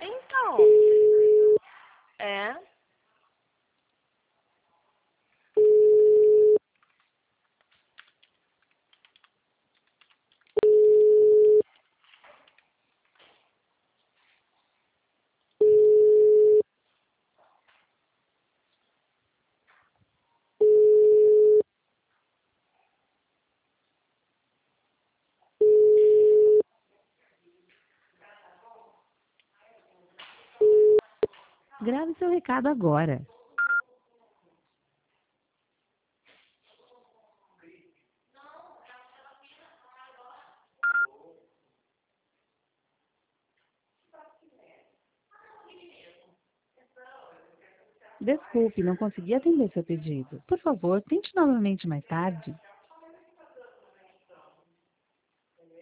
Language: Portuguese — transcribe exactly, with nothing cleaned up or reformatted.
Então, é. Grave seu recado agora. Desculpe, não consegui atender seu pedido. Por favor, tente novamente mais tarde.